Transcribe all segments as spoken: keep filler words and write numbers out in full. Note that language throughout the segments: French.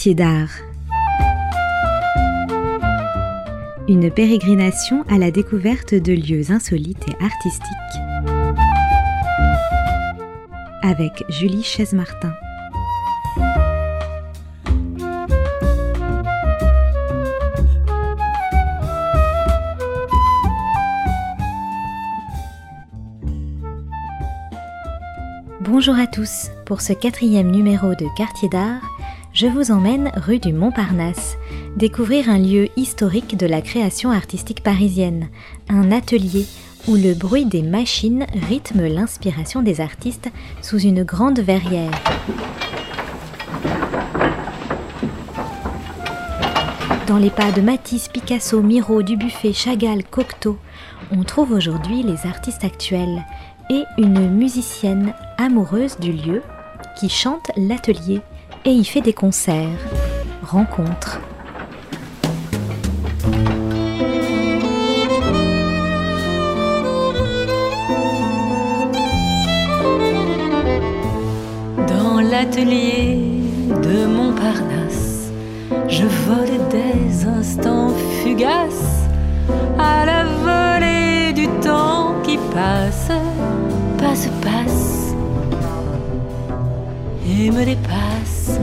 Quartier d'art. Une pérégrination à la découverte de lieux insolites et artistiques. Avec Julie Chaise-Martin. Bonjour à tous, pour ce quatrième numéro de Quartier d'art, je vous emmène rue du Montparnasse, découvrir un lieu historique de la création artistique parisienne, un atelier où le bruit des machines rythme l'inspiration des artistes sous une grande verrière. Dans les pas de Matisse, Picasso, Miro, Dubuffet, Chagall, Cocteau, on trouve aujourd'hui les artistes actuels et une musicienne amoureuse du lieu qui chante l'atelier et y fait des concerts, rencontres. Dans l'atelier de Montparnasse, je vole des instants fugaces à la volée du temps qui passe, passe, passe et me dépasse.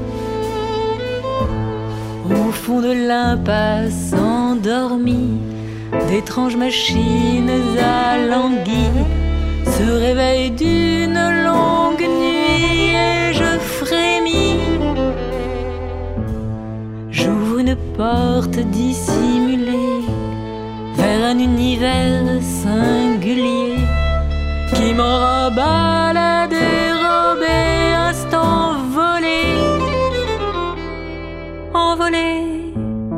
Au fond de l'impasse endormie, d'étranges machines alanguies se réveillent d'une longue nuit et je frémis. J'ouvre une porte dissimulée vers un univers singulier qui m'enrobe à la dérobée, instant volé, envolé.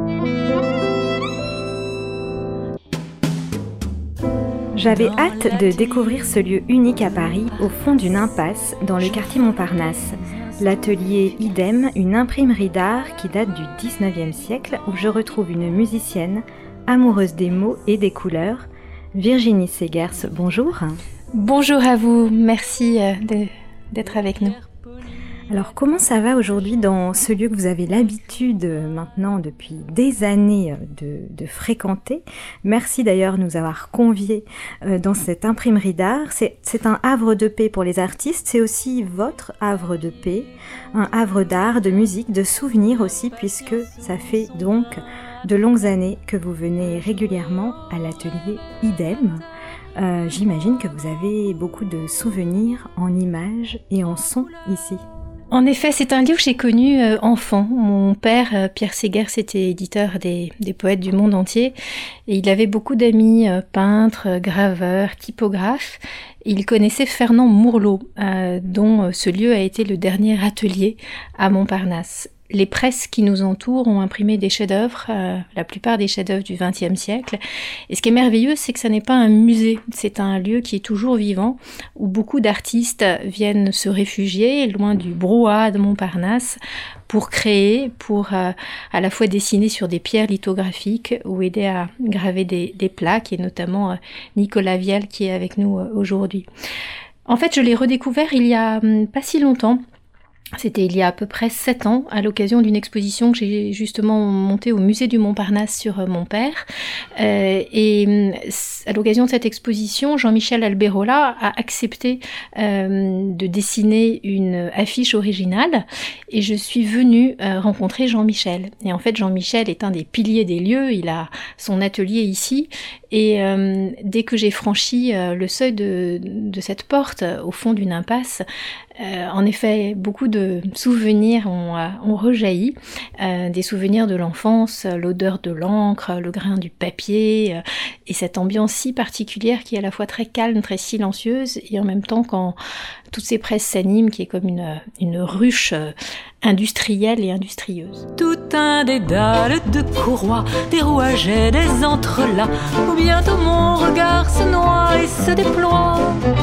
J'avais hâte de découvrir ce lieu unique à Paris, au fond d'une impasse, dans le quartier Montparnasse. L'atelier Idem, une imprimerie d'art qui date du dix-neuvième siècle, où je retrouve une musicienne amoureuse des mots et des couleurs. Virginie Segers, bonjour. Bonjour à vous, merci de, d'être avec nous. Alors comment ça va aujourd'hui dans ce lieu que vous avez l'habitude maintenant depuis des années de, de fréquenter? Merci d'ailleurs de nous avoir conviés dans cette imprimerie d'art. C'est, c'est un havre de paix pour les artistes, c'est aussi votre havre de paix, un havre d'art, de musique, de souvenirs aussi, puisque ça fait donc de longues années que vous venez régulièrement à l'atelier Idem. Euh, j'imagine que vous avez beaucoup de souvenirs en images et en sons ici. En effet, c'est un lieu que j'ai connu euh, enfant. Mon père, euh, Pierre Segers, était éditeur des, des poètes du monde entier et il avait beaucoup d'amis euh, peintres, euh, graveurs, typographes. Il connaissait Fernand Mourlot, euh, dont euh, ce lieu a été le dernier atelier à Montparnasse. Les presses qui nous entourent ont imprimé des chefs-d'œuvre, euh, la plupart des chefs-d'œuvre du vingtième siècle. Et ce qui est merveilleux, c'est que ça n'est pas un musée, c'est un lieu qui est toujours vivant, où beaucoup d'artistes viennent se réfugier loin du brouhaha de Montparnasse pour créer, pour euh, à la fois dessiner sur des pierres lithographiques ou aider à graver des, des plaques, et notamment euh, Nicolas Vielle qui est avec nous euh, aujourd'hui. En fait, je l'ai redécouvert il y a hum, pas si longtemps. C'était il y a à peu près sept ans, à l'occasion d'une exposition que j'ai justement montée au musée du Montparnasse sur mon père. Euh, et à l'occasion de cette exposition, Jean-Michel Alberola a accepté euh, de dessiner une affiche originale et je suis venue euh, rencontrer Jean-Michel. Et en fait, Jean-Michel est un des piliers des lieux, il a son atelier ici. Et euh, dès que j'ai franchi euh, le seuil de, de cette porte, euh, au fond d'une impasse, euh, en effet, beaucoup de souvenirs ont, euh, ont rejailli, euh, des souvenirs de l'enfance, l'odeur de l'encre, le grain du papier, euh, et cette ambiance si particulière qui est à la fois très calme, très silencieuse, et en même temps quand toutes ces presses s'animent, qui est comme une, une ruche euh, industrielle et industrieuse. Tout un dédale de courroies, des rouages et des entrelacs, où bientôt mon regard se noie et se déploie.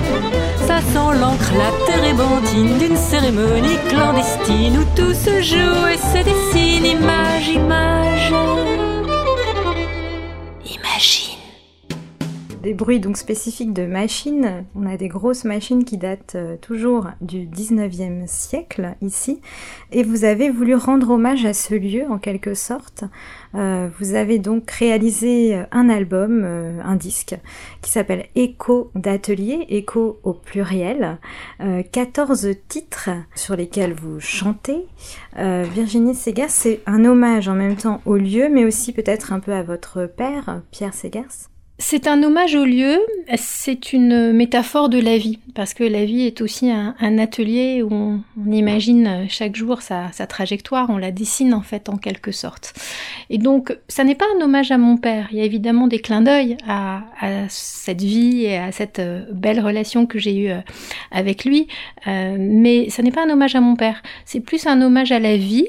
Ça sent l'encre, la térébenthine d'une cérémonie clandestine où tout se joue et se dessine, image, image. Imagine. des bruits donc spécifiques de machines. On a des grosses machines qui datent euh, toujours du dix-neuvième siècle ici. Et vous avez voulu rendre hommage à ce lieu en quelque sorte. Euh, vous avez donc réalisé un album, euh, un disque, qui s'appelle Écho d'atelier, écho au pluriel, euh, quatorze titres sur lesquels vous chantez. Euh, Virginie Segers, c'est un hommage en même temps au lieu, mais aussi peut-être un peu à votre père, Pierre Segers. C'est un hommage au lieu, c'est une métaphore de la vie, parce que la vie est aussi un, un atelier où on, on imagine chaque jour sa, sa trajectoire, on la dessine en fait en quelque sorte. Et donc, ça n'est pas un hommage à mon père, il y a évidemment des clins d'œil à, à cette vie et à cette belle relation que j'ai eue avec lui, euh, mais ça n'est pas un hommage à mon père, c'est plus un hommage à la vie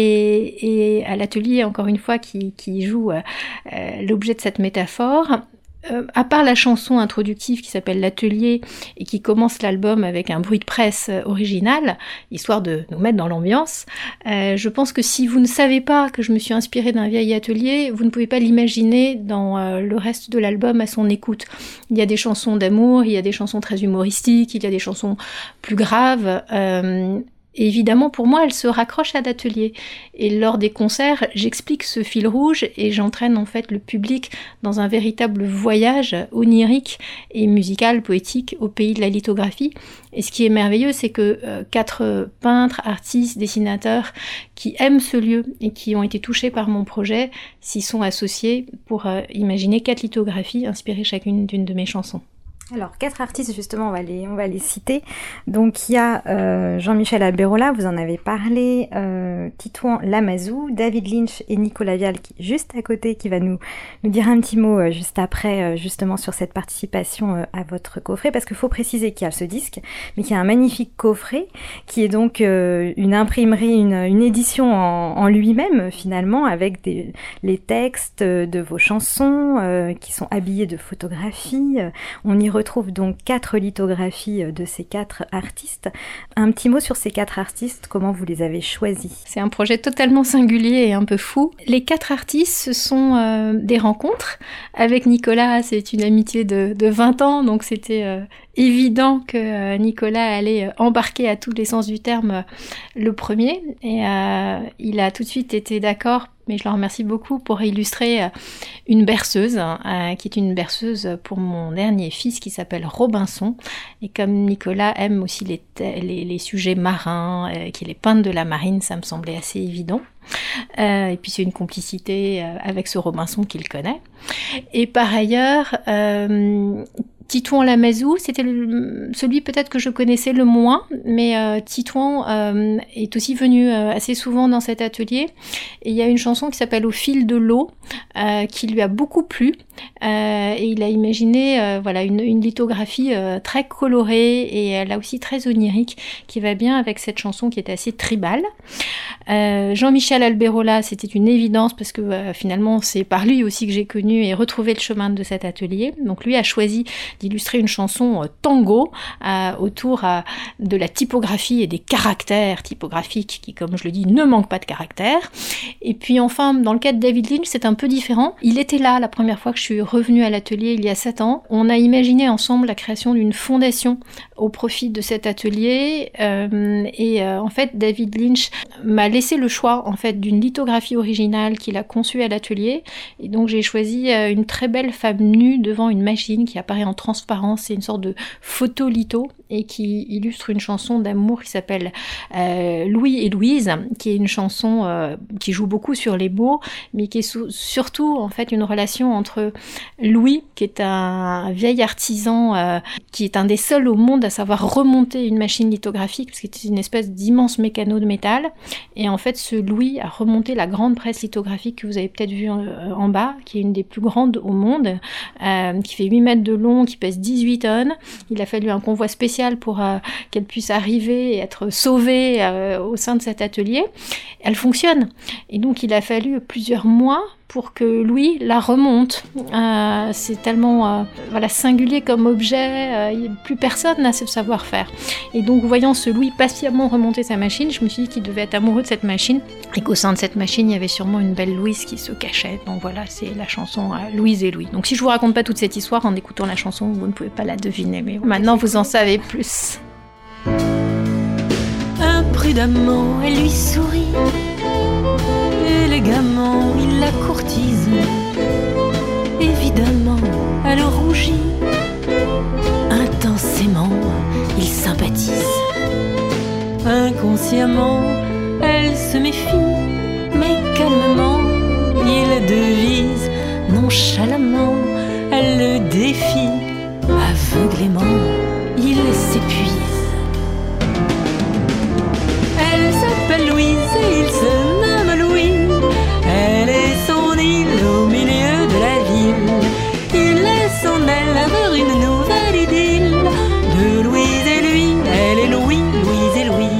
et, et à l'atelier, encore une fois, qui, qui joue euh, l'objet de cette métaphore. Euh, à part la chanson introductive qui s'appelle L'Atelier et qui commence l'album avec un bruit de presse original, histoire de nous mettre dans l'ambiance, euh, je pense que si vous ne savez pas que je me suis inspirée d'un vieil atelier, vous ne pouvez pas l'imaginer dans euh, le reste de l'album à son écoute. Il y a des chansons d'amour, il y a des chansons très humoristiques, il y a des chansons plus graves, euh, Et évidemment, pour moi, elle se raccroche à l'atelier. Et lors des concerts, j'explique ce fil rouge et j'entraîne en fait le public dans un véritable voyage onirique et musical, poétique, au pays de la lithographie. Et ce qui est merveilleux, c'est que euh, quatre peintres, artistes, dessinateurs qui aiment ce lieu et qui ont été touchés par mon projet s'y sont associés pour euh, imaginer quatre lithographies inspirées chacune d'une de mes chansons. Alors, quatre artistes, justement, on va les, on va les citer. Donc, il y a euh, Jean-Michel Alberola, vous en avez parlé, euh, Titouan Lamazou, David Lynch et Nicolas Vial, qui est juste à côté, qui va nous, nous dire un petit mot euh, juste après, euh, justement, sur cette participation euh, à votre coffret, parce qu'il faut préciser qu'il y a ce disque, mais qu'il y a un magnifique coffret, qui est donc euh, une imprimerie, une, une édition en, en lui-même, finalement, avec des, les textes de vos chansons, euh, qui sont habillés de photographies. On y retrouve donc quatre lithographies de ces quatre artistes. Un petit mot sur ces quatre artistes, comment vous les avez choisis? C'est un projet totalement singulier et un peu fou. Les quatre artistes, ce sont euh, des rencontres. Avec Nicolas, c'est une amitié de, de vingt ans, donc c'était euh, évident que euh, Nicolas allait embarquer à tous les sens du terme euh, le premier. Et euh, il a tout de suite été d'accord, mais je le remercie beaucoup, pour illustrer euh, une berceuse, euh, qui est une berceuse pour mon dernier fils qui s'appelle Robinson. Et comme Nicolas aime aussi les, les, les sujets marins, euh, qu'il est peintre de la marine, ça me semblait assez évident. Euh, et puis c'est une complicité euh, avec ce Robinson qu'il connaît. Et par ailleurs, euh, Titouan Lamazou, c'était le, celui peut-être que je connaissais le moins, mais euh, Titouan euh, est aussi venu euh, assez souvent dans cet atelier. Et il y a une chanson qui s'appelle Au fil de l'eau, euh, qui lui a beaucoup plu. Euh, et il a imaginé euh, voilà, une, une lithographie euh, très colorée et là aussi très onirique, qui va bien avec cette chanson qui est assez tribale. Euh, Jean-Michel Alberola, c'était une évidence parce que euh, finalement c'est par lui aussi que j'ai connu et retrouvé le chemin de cet atelier. Donc lui a choisi d'illustrer une chanson euh, tango euh, autour euh, de la typographie et des caractères typographiques qui, comme je le dis, ne manquent pas de caractères. Et puis enfin, dans le cas de David Lynch, c'est un peu différent. Il était là la première fois que je suis revenue à l'atelier il y a sept ans. On a imaginé ensemble la création d'une fondation au profit de cet atelier euh, et euh, en fait David Lynch m'a laissé le choix en fait d'une lithographie originale qu'il a conçue à l'atelier, et donc j'ai choisi euh, une très belle femme nue devant une machine qui apparaît en transparence. C'est une sorte de photo-litho et qui illustre une chanson d'amour qui s'appelle euh, Louis et Louise, qui est une chanson euh, qui joue beaucoup sur les mots, mais qui est sou- surtout en fait une relation entre Louis, qui est un vieil artisan, euh, qui est un des seuls au monde à savoir remonter une machine lithographique, parce que c'est une espèce d'immense mécano de métal, et en fait ce Louis a remonté la grande presse lithographique que vous avez peut-être vue en, en bas, qui est une des plus grandes au monde, euh, qui fait huit mètres de long, qui pèse dix-huit tonnes. Il a fallu un convoi spécial pour euh, qu'elle puisse arriver et être sauvée euh, au sein de cet atelier. Elle fonctionne, et donc il a fallu plusieurs mois pour que Louis la remonte. Euh, c'est tellement euh, voilà, singulier comme objet, euh, plus personne n'a ce savoir-faire. Et donc, voyant ce Louis patiemment remonter sa machine, je me suis dit qu'il devait être amoureux de cette machine et qu'au sein de cette machine, il y avait sûrement une belle Louise qui se cachait. Donc voilà, c'est la chanson euh, Louise et Louis. Donc si je vous raconte pas toute cette histoire en écoutant la chanson, vous ne pouvez pas la deviner, mais maintenant vous en savez plus. Imprudemment, elle lui sourit. Élégamment, il la courtise. Évidemment, elle rougit. Intensément, il sympathise. Inconsciemment, elle se méfie. Mais calmement, il devise. Nonchalamment, elle le défie. Aveuglément, il s'épuise. Elle s'appelle Louise et il se nomme Louis. Elle est son île au milieu de la ville. Il est son aile vers une nouvelle idylle. De Louise et lui, elle est Louis, Louise et Louis.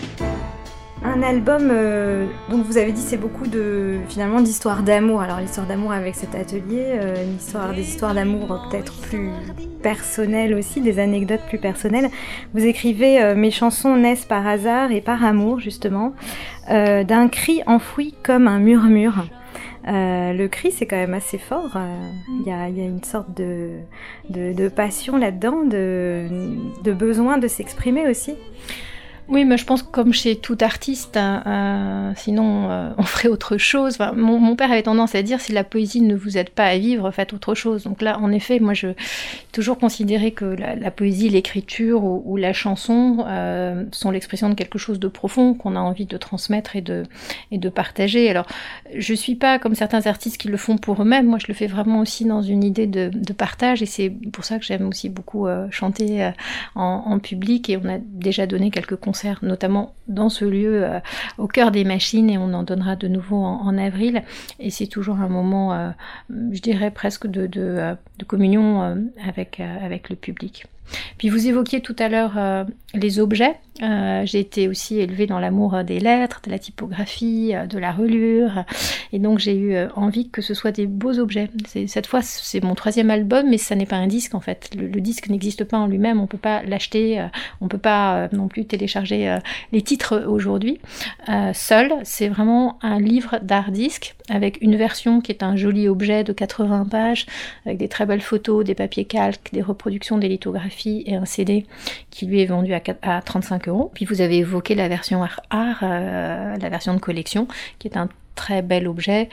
Un album, euh, donc vous avez dit c'est beaucoup de finalement d'histoires d'amour. Alors l'histoire d'amour avec cet atelier, euh, une histoire, des histoires d'amour euh, peut-être plus personnelles aussi, des anecdotes plus personnelles. Vous écrivez euh, mes chansons naissent par hasard et par amour justement, euh, d'un cri enfoui comme un murmure. Euh, le cri c'est quand même assez fort. Il euh, y, a, y a une sorte de, de, de passion là-dedans, de, de besoin de s'exprimer aussi. Oui, mais je pense que comme chez tout artiste, euh, sinon euh, on ferait autre chose. Enfin, mon, mon père avait tendance à dire si la poésie ne vous aide pas à vivre, faites autre chose. Donc là, en effet, moi, je toujours considéré que la, la poésie, l'écriture ou, ou la chanson euh, sont l'expression de quelque chose de profond qu'on a envie de transmettre et de et de partager. Alors, je suis pas comme certains artistes qui le font pour eux-mêmes. Moi, je le fais vraiment aussi dans une idée de, de partage, et c'est pour ça que j'aime aussi beaucoup euh, chanter euh, en, en public. Et on a déjà donné quelques concerts, notamment dans ce lieu euh, au cœur des machines, et on en donnera de nouveau en, en avril, et c'est toujours un moment euh, je dirais presque de, de, de communion euh, avec, euh, avec le public. Puis vous évoquiez tout à l'heure euh, les objets. Euh, j'ai été aussi élevée dans l'amour des lettres, de la typographie, euh, de la reliure, et donc j'ai eu euh, envie que ce soit des beaux objets. C'est, cette fois, c'est mon troisième album, mais ça n'est pas un disque en fait. Le, le disque n'existe pas en lui-même, on peut pas l'acheter, euh, on peut pas euh, non plus télécharger euh, les titres aujourd'hui. Euh, seul, c'est vraiment un livre d'art disque avec une version qui est un joli objet de quatre-vingts pages, avec des très belles photos, des papiers calques, des reproductions, des lithographies et un C D qui lui est vendu à, à trente-cinq euros. Puis vous avez évoqué la version art, art euh, la version de collection, qui est un très bel objet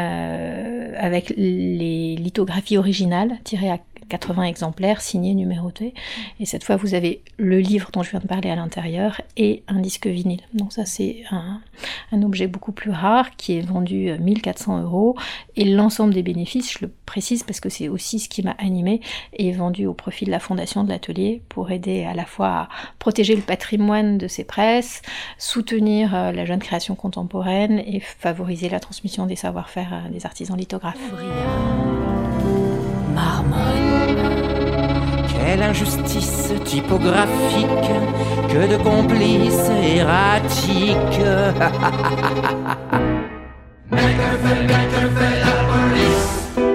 euh, avec les lithographies originales tirées à quatre-vingts exemplaires, signés, numérotés. Et cette fois, vous avez le livre dont je viens de parler à l'intérieur et un disque vinyle. Donc ça, c'est un, un objet beaucoup plus rare qui est vendu mille quatre cents euros. Et l'ensemble des bénéfices, je le précise parce que c'est aussi ce qui m'a animée, est vendu au profit de la fondation de l'atelier pour aider à la fois à protéger le patrimoine de ces presses, soutenir la jeune création contemporaine et favoriser la transmission des savoir-faire des artisans lithographes. Marmonne. Quelle injustice typographique, que de complices erratiques. Mais que fait, mais que fait la police?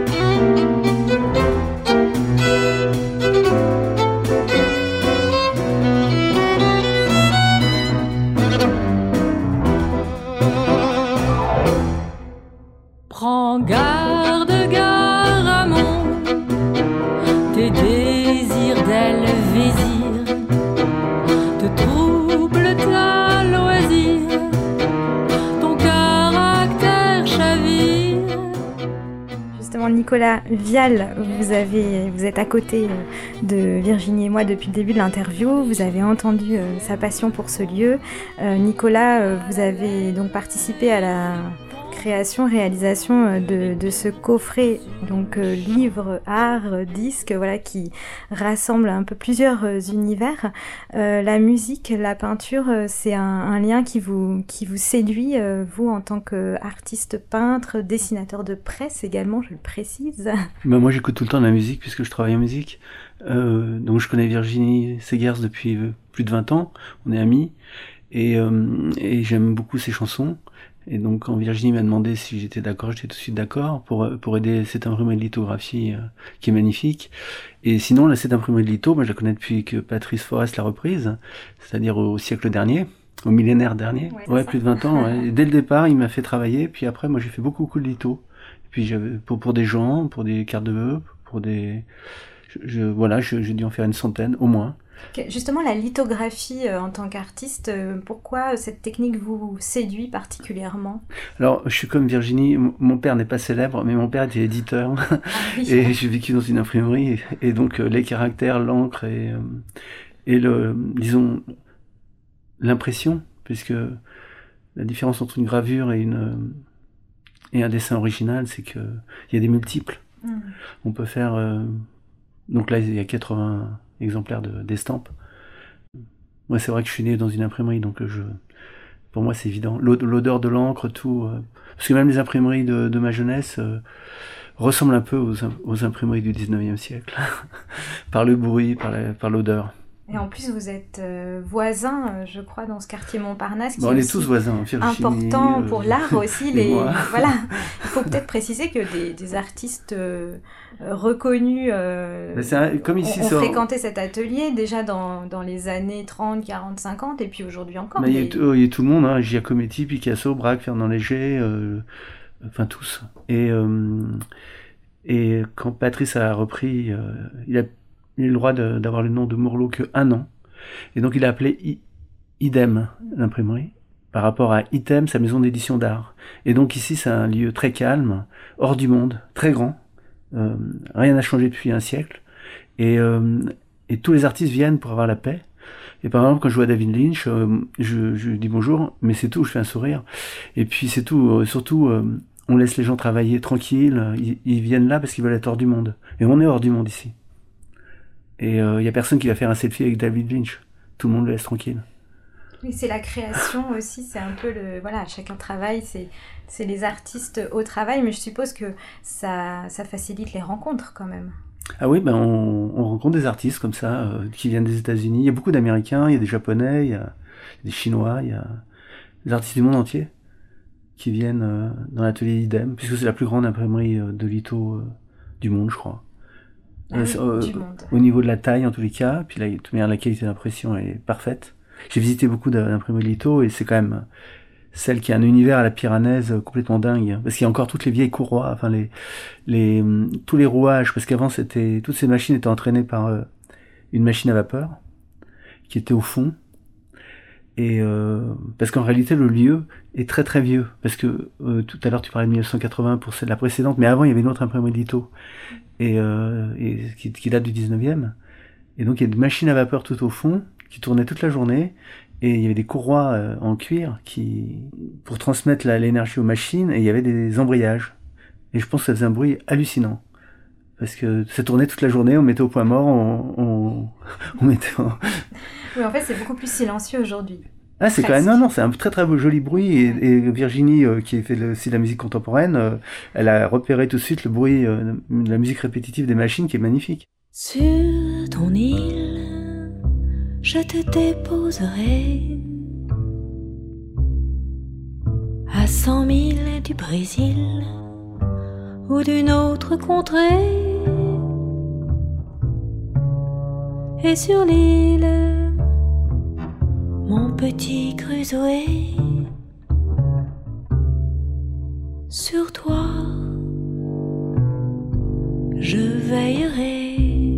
Prends garde, Garamond, tes désirs d'Helvézir te troublent à loisir, ton caractère chavire. Justement, Nicolas Vial, vous, avez, vous êtes à côté de Virginie et moi depuis le début de l'interview. Vous avez entendu euh, sa passion pour ce lieu. Euh, Nicolas, euh, vous avez donc participé à la création, réalisation de, de ce coffret, donc euh, livre, art, disque, voilà, qui rassemble un peu plusieurs euh, univers. Euh, la musique, la peinture, euh, c'est un, un lien qui vous, qui vous séduit, euh, vous en tant qu'artiste peintre, dessinateur de presse également, je le précise. Ben moi j'écoute tout le temps de la musique puisque je travaille en musique. Euh, donc je connais Virginie Segers depuis plus de vingt ans, on est amis, et, euh, et j'aime beaucoup ses chansons. Et donc quand Virginie m'a demandé si j'étais d'accord, j'étais tout de suite d'accord pour, pour aider cette imprimerie de lithographie euh, qui est magnifique. Et sinon, là, cette imprimerie de litho, moi, je la connais depuis que Patrice Forest l'a reprise, c'est-à-dire au, au siècle dernier, au millénaire dernier. Ouais, ouais plus de vingt ans. Ouais. Et dès le départ, il m'a fait travailler, puis après, moi, j'ai fait beaucoup, beaucoup de litho. Et puis j'avais, pour, pour des gens, pour des cartes de vœux, pour des... Je, je, voilà, je, j'ai dû en faire une centaine, au moins. Justement, la lithographie euh, en tant qu'artiste, euh, pourquoi cette technique vous séduit particulièrement? Alors, je suis comme Virginie, m- mon père n'est pas célèbre, mais mon père était éditeur, ah, oui. Et j'ai vécu dans une imprimerie, et, et donc euh, les caractères, l'encre et, euh, et le, disons, l'impression, puisque la différence entre une gravure et, une, et un dessin original, c'est qu'il y a des multiples. Mm. On peut faire... Euh, donc là, il y a quatre-vingts exemplaires de, d'estampes. Moi, c'est vrai que je suis né dans une imprimerie, donc je, pour moi, c'est évident. L'odeur de l'encre, tout... Euh, parce que même les imprimeries de, de ma jeunesse euh, ressemblent un peu aux, aux imprimeries du dix-neuvième siècle, par le bruit, par, la, par l'odeur. Et en plus, vous êtes euh, voisins, euh, je crois, dans ce quartier Montparnasse. Qui bon, on est, est tous voisins. Virginie, important euh, pour l'art aussi. Les... voilà. Il faut peut-être préciser que des, des artistes euh, reconnus euh, un, comme ici, ont, ont ça... fréquenté cet atelier déjà dans, dans les années trente, quarante, cinquante, et puis aujourd'hui encore. Mais... Il, y a, oh, il y a tout le monde, hein, Giacometti, Picasso, Braque, Fernand Léger, euh, enfin tous. Et, euh, et quand Patrice a repris, euh, il a il a eu le droit de, d'avoir le nom de Mourlot que un an. Et donc il a appelé I, Idem, l'imprimerie, par rapport à Item, sa maison d'édition d'art. Et donc ici, c'est un lieu très calme, hors du monde, très grand. Euh, rien n'a changé depuis un siècle. Et, euh, et tous les artistes viennent pour avoir la paix. Et par exemple, quand je vois David Lynch, euh, je, je dis bonjour, mais c'est tout, je fais un sourire. Et puis c'est tout, euh, surtout, euh, on laisse les gens travailler tranquilles, ils, ils viennent là parce qu'ils veulent être hors du monde. Et on est hors du monde ici. Et il euh, n'y a personne qui va faire un selfie avec David Lynch. Tout le monde le laisse tranquille. Oui, c'est la création aussi, c'est un peu le... Voilà, chacun travaille, c'est, c'est les artistes au travail, mais je suppose que ça, ça facilite les rencontres quand même. Ah oui, ben on, on rencontre des artistes comme ça, euh, qui viennent des États-Unis. Il y a beaucoup d'Américains, il y a des Japonais, il y a des Chinois, il y a des artistes du monde entier qui viennent euh, dans l'atelier Idem, puisque c'est la plus grande imprimerie euh, de litho euh, du monde, je crois. Ah oui, euh, du monde. Au niveau de la taille en tous les cas, puis là, de toute manière, la qualité d'impression est parfaite. J'ai visité beaucoup d'imprimeries litho et c'est quand même celle qui a un univers à la Piranèse complètement dingue, parce qu'il y a encore toutes les vieilles courroies, enfin les, les tous les rouages, parce qu'avant c'était toutes ces machines étaient entraînées par euh, une machine à vapeur qui était au fond. Et euh, parce qu'en réalité le lieu est très très vieux, parce que euh, tout à l'heure tu parlais de mille neuf cent quatre-vingts pour celle de la précédente, mais avant il y avait une autre imprimerie litho et, euh, et qui, qui date du dix-neuvième. Et donc il y a des machines à vapeur tout au fond qui tournaient toute la journée, et il y avait des courroies euh, en cuir qui pour transmettre la, l'énergie aux machines, et il y avait des embrayages. Et je pense que ça faisait un bruit hallucinant. Parce que ça tournait toute la journée, on mettait au point mort, on, on, on mettait... En... Oui, en fait, c'est beaucoup plus silencieux aujourd'hui. Ah, c'est quand même... Non, non, c'est un très très beau, joli bruit. Et, et Virginie, euh, qui fait aussi de la musique contemporaine, euh, elle a repéré tout de suite le bruit euh, de la musique répétitive des machines, qui est magnifique. Sur ton île, je te déposerai à cent milles du Brésil ou d'une autre contrée. Et sur l'île, mon petit Crusoé, sur toi, je veillerai.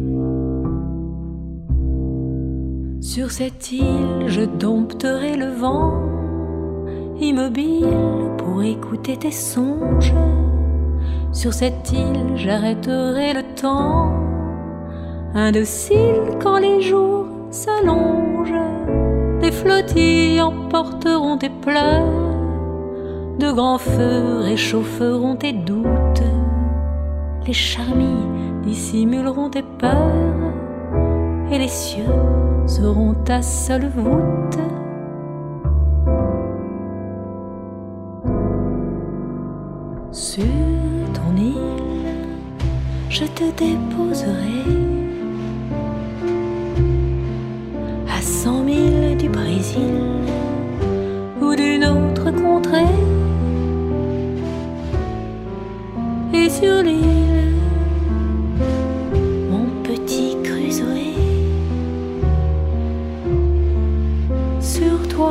Sur cette île, je dompterai le vent, immobile pour écouter tes songes. Sur cette île, j'arrêterai le temps, indocile quand les jours s'allongent. Des flottilles emporteront tes pleurs, de grands feux réchaufferont tes doutes. Les charmilles dissimuleront tes peurs, et les cieux seront ta seule voûte. Sur ton île, je te déposerai à cent milles du Brésil ou d'une autre contrée. Et sur l'île, mon petit Crusoé, sur toi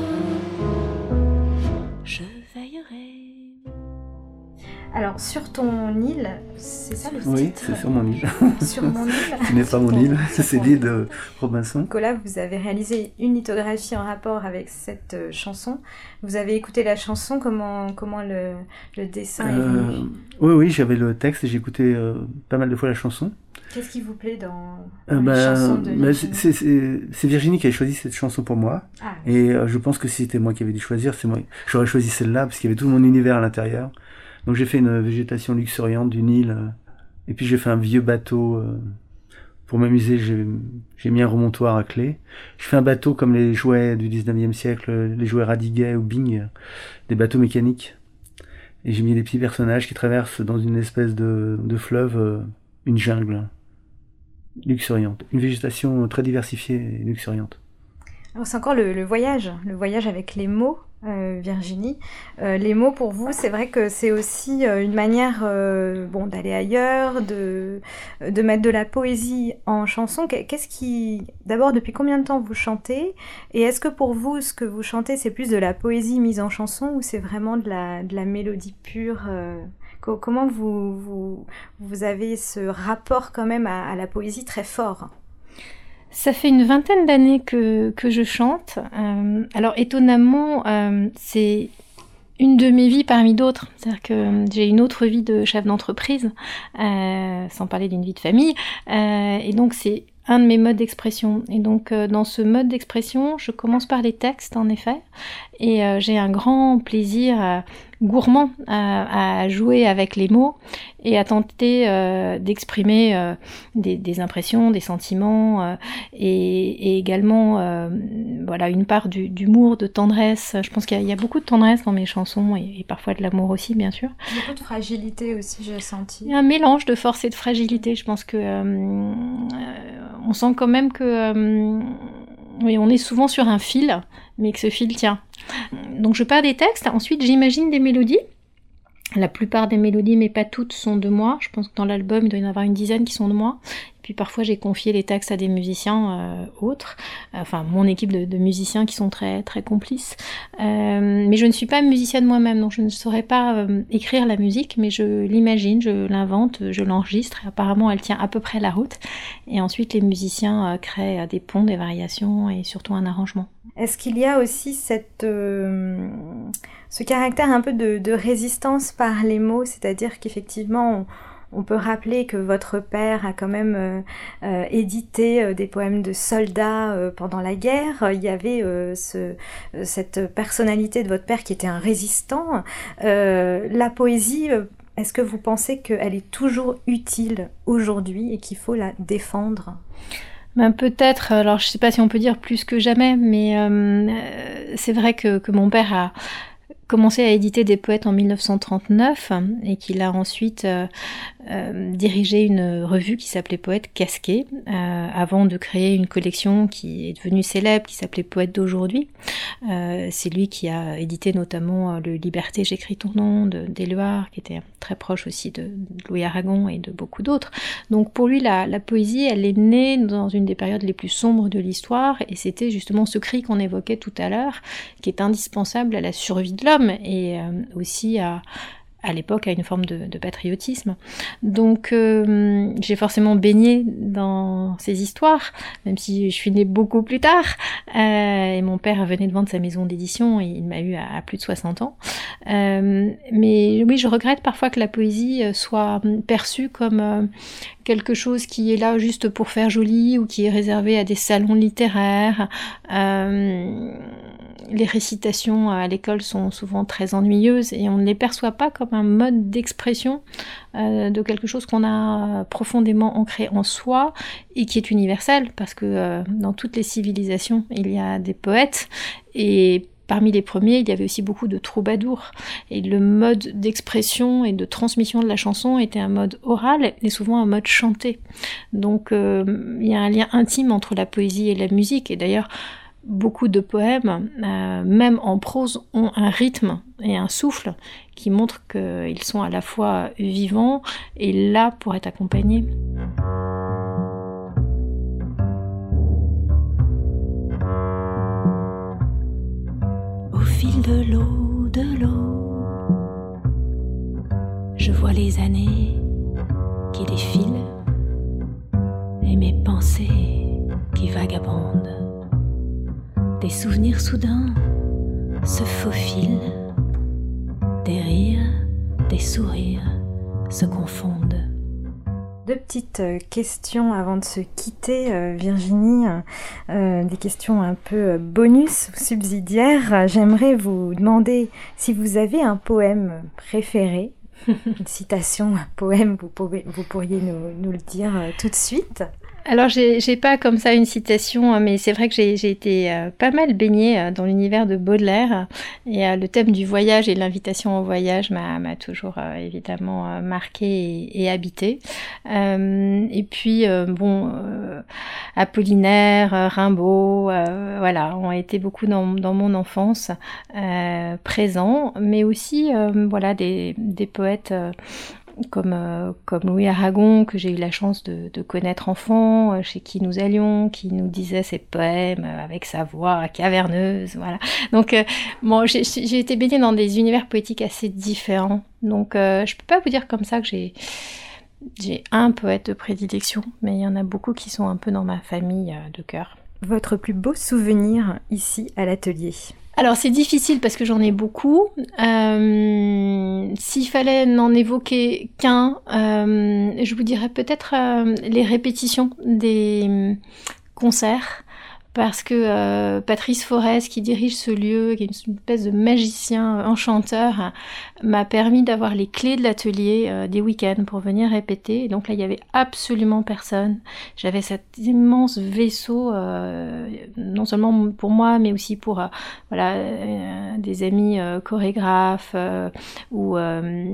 je veillerai. Alors, sur ton île, c'est ça le titre? Oui, c'est sur mon île. Sur mon île. Ce n'est pas mon île, c'est l'île de Robinson. Nicolas, vous avez réalisé une lithographie en rapport avec cette euh, chanson. Vous avez écouté la chanson, comment, comment le, le dessin est venu? euh, Oui, oui, j'avais le texte et j'ai écouté euh, pas mal de fois la chanson. Qu'est-ce qui vous plaît dans, Euh, dans bah, les chansons de bah, Virginie? c'est, c'est, c'est Virginie qui a choisi cette chanson pour moi. Ah, Et euh, je pense que si c'était moi qui avais dû choisir, c'est moi. J'aurais choisi celle-là parce qu'il y avait tout mon univers à l'intérieur. Donc j'ai fait une végétation luxuriante d'une île. Euh, et puis j'ai fait un vieux bateau. Euh, pour m'amuser, j'ai, j'ai mis un remontoir à clé. Je fais un bateau comme les jouets du dix-neuvième siècle, les jouets Radiguet ou Bing, des bateaux mécaniques. Et j'ai mis des petits personnages qui traversent dans une espèce de, de fleuve euh, une jungle luxuriante. Une végétation très diversifiée et luxuriante. alors c'est encore le, le voyage, le voyage avec les mots, euh, Virginie. Euh, les mots pour vous, c'est vrai que c'est aussi euh, une manière euh, bon, d'aller ailleurs, de, de mettre de la poésie en chanson. Qu'est-ce qui... D'abord, depuis combien de temps vous chantez? Et est-ce que pour vous, ce que vous chantez, c'est plus de la poésie mise en chanson ou c'est vraiment de la, de la mélodie pure? euh... Comment vous, vous, vous avez ce rapport quand même à, à la poésie très fort? Ça fait une vingtaine d'années que, que je chante. Euh, alors étonnamment, euh, c'est une de mes vies parmi d'autres. C'est-à-dire que j'ai une autre vie de chef d'entreprise, euh, sans parler d'une vie de famille. Euh, et donc c'est un de mes modes d'expression. Et donc euh, dans ce mode d'expression, je commence par les textes en effet. Et euh, j'ai un grand plaisir euh, gourmand à, à jouer avec les mots et à tenter euh, d'exprimer euh, des, des impressions, des sentiments euh, et, et également euh, voilà, une part du, d'humour, de tendresse. Je pense qu'il y a, il y a beaucoup de tendresse dans mes chansons et, et parfois de l'amour aussi, bien sûr. Beaucoup de fragilité aussi, j'ai senti. Il y a un mélange de force et de fragilité. Je pense que euh, euh, on sent quand même que euh, oui, on est souvent sur un fil, mais que ce fil tient. Donc je pars des textes, ensuite j'imagine des mélodies. La plupart des mélodies, mais pas toutes, sont de moi. Je pense que dans l'album, il doit y en avoir une dizaine qui sont de moi. Et puis parfois, j'ai confié les textes à des musiciens euh, autres. Enfin, mon équipe de, de musiciens qui sont très, très complices. Euh, mais je ne suis pas musicienne moi-même, donc je ne saurais pas euh, écrire la musique, mais je l'imagine, je l'invente, je l'enregistre. Et apparemment, elle tient à peu près la route. Et ensuite, les musiciens euh, créent des ponts, des variations et surtout un arrangement. Est-ce qu'il y a aussi cette, euh, ce caractère un peu de, de résistance par les mots, c'est-à-dire qu'effectivement on, on peut rappeler que votre père a quand même euh, euh, édité euh, des poèmes de soldats euh, pendant la guerre. Il y avait euh, ce, cette personnalité de votre père qui était un résistant. Euh, la poésie, euh, est-ce que vous pensez qu'elle est toujours utile aujourd'hui et qu'il faut la défendre ? Ben peut-être, alors je sais pas si on peut dire plus que jamais, mais euh, c'est vrai que, que mon père a commencé à éditer des poètes en mille neuf cent trente-neuf et qu'il a ensuite euh, euh, dirigé une revue qui s'appelait Poètes Casqués euh, avant de créer une collection qui est devenue célèbre qui s'appelait Poètes d'aujourd'hui. Euh, c'est lui qui a édité notamment le Liberté, j'écris ton nom de d'Éluard, qui était très proche aussi de, de Louis Aragon et de beaucoup d'autres. Donc pour lui la, la poésie elle est née dans une des périodes les plus sombres de l'histoire et c'était justement ce cri qu'on évoquait tout à l'heure qui est indispensable à la survie de l'homme et euh, aussi à, à l'époque à une forme de, de patriotisme. Donc euh, j'ai forcément baigné dans ces histoires, même si je suis née beaucoup plus tard, euh, et mon père venait de vendre sa maison d'édition et il m'a eu à, à plus de soixante ans. Euh, mais oui, je regrette parfois que la poésie soit perçue comme euh, quelque chose qui est là juste pour faire joli ou qui est réservé à des salons littéraires. Euh, les récitations à l'école sont souvent très ennuyeuses et on ne les perçoit pas comme un mode d'expression euh, de quelque chose qu'on a profondément ancré en soi et qui est universel parce que euh, dans toutes les civilisations il y a des poètes et parmi les premiers, il y avait aussi beaucoup de troubadours. Et le mode d'expression et de transmission de la chanson était un mode oral et souvent un mode chanté. Donc euh, il y a un lien intime entre la poésie et la musique. Et d'ailleurs, beaucoup de poèmes, euh, même en prose, ont un rythme et un souffle qui montrent qu'ils sont à la fois vivants et là pour être accompagnés. Au fil de l'eau, de l'eau, je vois les années qui défilent et mes pensées qui vagabondent. Des souvenirs soudains se faufilent, des rires, des sourires se confondent. Deux petites questions avant de se quitter, euh, Virginie, euh, des questions un peu bonus ou subsidiaires. J'aimerais vous demander si vous avez un poème préféré, une citation, un poème, vous, pouvez, vous pourriez nous, nous le dire euh, tout de suite. Alors, j'ai, j'ai pas comme ça une citation, mais c'est vrai que j'ai, j'ai été euh, pas mal baignée euh, dans l'univers de Baudelaire. Et euh, le thème du voyage et l'invitation au voyage m'a, m'a toujours euh, évidemment euh, marquée et, et habitée. Euh, et puis, euh, bon, euh, Apollinaire, euh, Rimbaud, euh, voilà, ont été beaucoup dans, dans mon enfance euh, présents, mais aussi, euh, voilà, des, des poètes... Euh, Comme, euh, comme Louis Aragon, que j'ai eu la chance de, de connaître enfant, euh, chez qui nous allions, qui nous disait ses poèmes euh, avec sa voix caverneuse, voilà. Donc, euh, bon, j'ai, j'ai été baignée dans des univers poétiques assez différents. Donc, euh, je peux pas vous dire comme ça que j'ai, j'ai un poète de prédilection, mais il y en a beaucoup qui sont un peu dans ma famille euh, de cœur. Votre plus beau souvenir ici à l'atelier ? Alors c'est difficile parce que j'en ai beaucoup. Euh, s'il fallait n'en évoquer qu'un, euh, je vous dirais peut-être euh, les répétitions des concerts. Parce que euh, Patrice Forest, qui dirige ce lieu, qui est une espèce de magicien enchanteur, m'a permis d'avoir les clés de l'atelier euh, des week-ends pour venir répéter. Et donc là, il y avait absolument personne. J'avais cet immense vaisseau, euh, non seulement pour moi, mais aussi pour euh, voilà euh, des amis euh, chorégraphes euh, ou euh,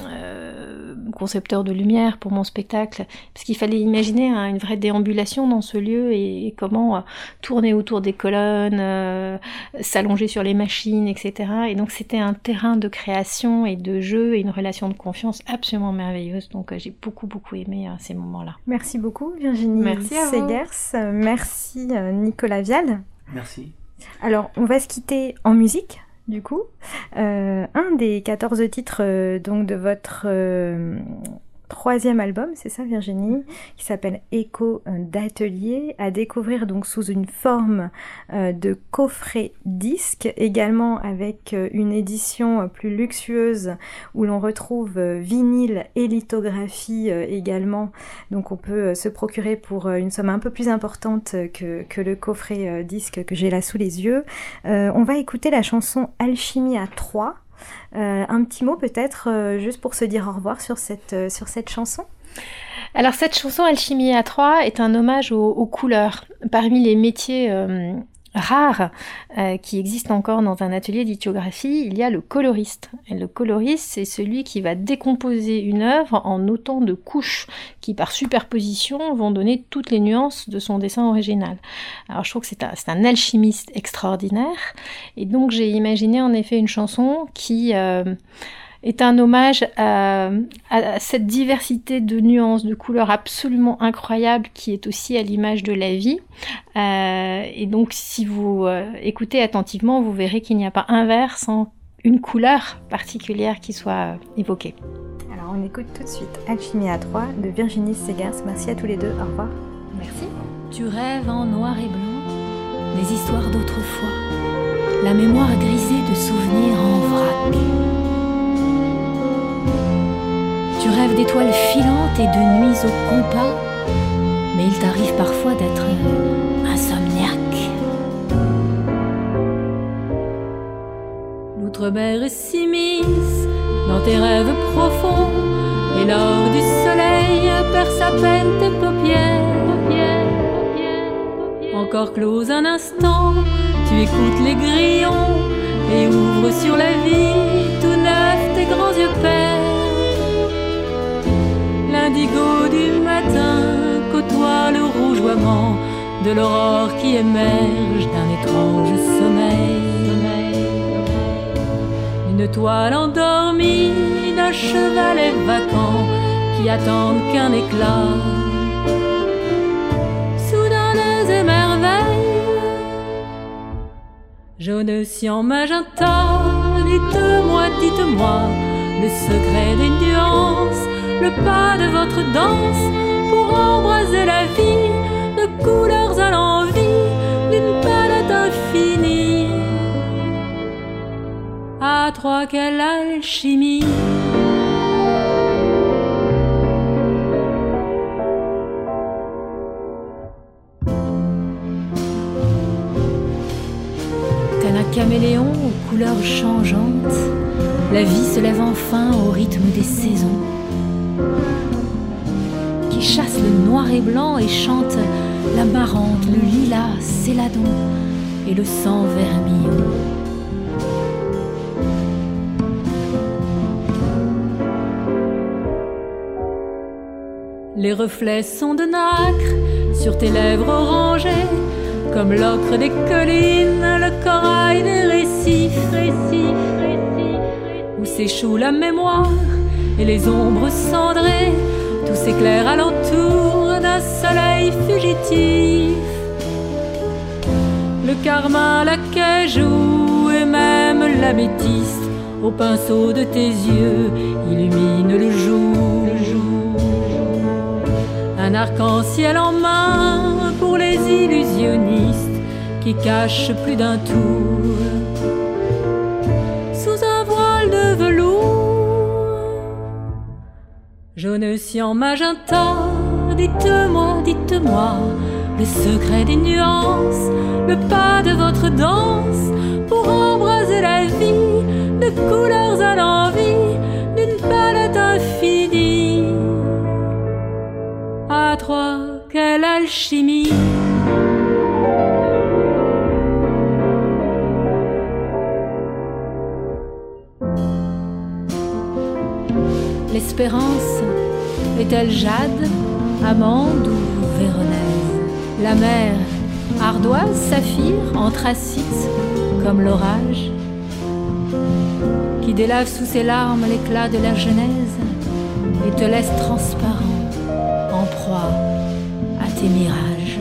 euh, concepteurs de lumière pour mon spectacle. Parce qu'il fallait imaginer hein, une vraie déambulation dans ce lieu et, et comment... Euh, tourner autour des colonnes, euh, s'allonger sur les machines, et cetera. Et donc c'était un terrain de création et de jeu et une relation de confiance absolument merveilleuse. Donc euh, j'ai beaucoup beaucoup aimé euh, ces moments-là. Merci beaucoup Virginie Merci à Segers. Merci euh, Nicolas Vial. Merci. Alors on va se quitter en musique. Du coup, euh, un des quatorze titres euh, donc de votre euh, troisième album, c'est ça Virginie, qui s'appelle Écho d'atelier, à découvrir donc sous une forme euh, de coffret disque, également avec euh, une édition euh, plus luxueuse où l'on retrouve euh, vinyle et lithographie euh, également, donc on peut euh, se procurer pour euh, une somme un peu plus importante que, que le coffret euh, disque que j'ai là sous les yeux. Euh, on va écouter la chanson Alchimie à trois. Euh, un petit mot peut-être euh, juste pour se dire au revoir sur cette, euh, sur cette chanson. Alors cette chanson Alchimie à trois est un hommage aux, aux couleurs. Parmi les métiers euh, rares euh, qui existent encore dans un atelier d'lithographie, il y a le coloriste. Et le coloriste, c'est celui qui va décomposer une œuvre en autant de couches qui, par superposition, vont donner toutes les nuances de son dessin original. Alors je trouve que c'est un, c'est un alchimiste extraordinaire. Et donc j'ai imaginé en effet une chanson qui... Euh, est un hommage à, à cette diversité de nuances, de couleurs absolument incroyables qui est aussi à l'image de la vie. Euh, et donc, si vous euh, écoutez attentivement, vous verrez qu'il n'y a pas un vers sans une couleur particulière qui soit euh, évoquée. Alors, on écoute tout de suite Alchimie à trois de Virginie Segers. Merci à tous les deux. Au revoir. Merci. Tu rêves en noir et blanc les histoires d'autrefois, la mémoire grisée de souvenirs en vrac. Tu rêves d'étoiles filantes et de nuits au compas, mais il t'arrive parfois d'être insomniaque. L'outre-mer s'immisce dans tes rêves profonds, et l'or du soleil perce à peine tes paupières. Encore close un instant, tu écoutes les grillons et ouvres sur la vie tout neuf tes grands yeux pères. L'indigo du matin côtoie le rougeoiement de l'aurore qui émerge d'un étrange sommeil. Une toile endormie, d'un chevalet vacant qui attendent qu'un éclat. Soudain des émerveilles, jaune cyan magenta, dites-moi, dites-moi le secret des nuances, le pas de votre danse pour embraser la vie, de couleurs à l'envie, d'une palette infinie. À trois, quelle alchimie! Tel un caméléon aux couleurs changeantes, la vie se lève enfin au rythme des saisons, qui chasse le noir et blanc et chante l'amarante, le lilas, céladon et le sang vermillon. Les reflets sont de nacre sur tes lèvres orangées, comme l'ocre des collines, le corail des récifs, récifs, récifs, où s'échoue la mémoire et les ombres cendrées, tout s'éclaire alentour d'un soleil fugitif. Le carmin, la cajou et même l'améthyste, au pinceau de tes yeux, illumine le jour. Le jour. Un arc-en-ciel en main pour les illusionnistes qui cachent plus d'un tour sous un voile de velours. Jaune cyan magenta, dites-moi, dites-moi le secret des nuances, le pas de votre danse pour embraser la vie, de couleurs à l'envie, d'une palette infinie. À trois, quelle alchimie! L'espérance est-elle jade, amande ou véronaise? La mer, ardoise, saphir, anthracite, comme l'orage, qui délave sous ses larmes l'éclat de la genèse et te laisse transparent, en proie à tes mirages.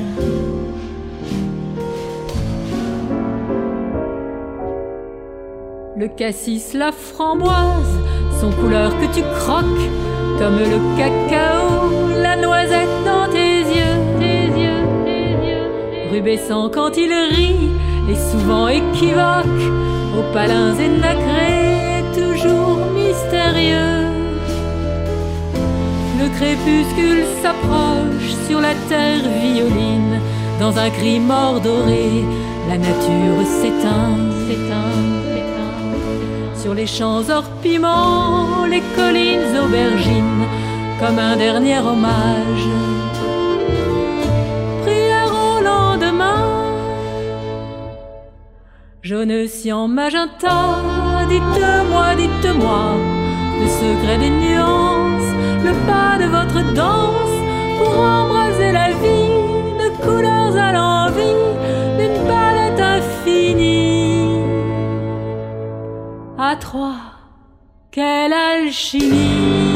Le cassis, la framboise, sont couleurs que tu croques, comme le cacao, la noisette dans tes yeux, tes yeux, tes yeux. Rubescent quand il rit, et souvent équivoque, aux palins et nacrés, toujours mystérieux. Le crépuscule s'approche sur la terre violine, dans un cri mordoré, la nature s'éteint, s'éteint, s'éteint. Sur les champs hors-piment, les collines aubergines, comme un dernier hommage. Prière au lendemain, jaune cyan magenta, dites-moi, dites-moi le secret des nuances, le pas de votre danse pour embraser la vie, de couleurs à l'envie, d'une palette infinie. À trois, quelle alchimie!